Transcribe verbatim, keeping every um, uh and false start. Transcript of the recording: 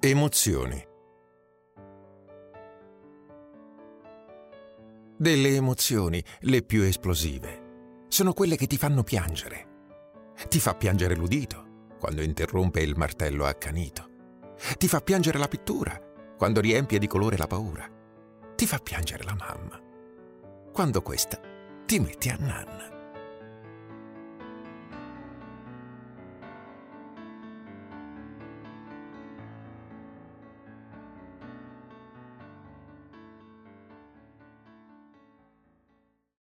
Emozioni. Delle emozioni, le più esplosive, sono quelle che ti fanno piangere. Ti fa piangere l'udito, quando interrompe il martello accanito. Ti fa piangere la pittura, quando riempie di colore la paura. Ti fa piangere la mamma, quando questa ti mette a nanna.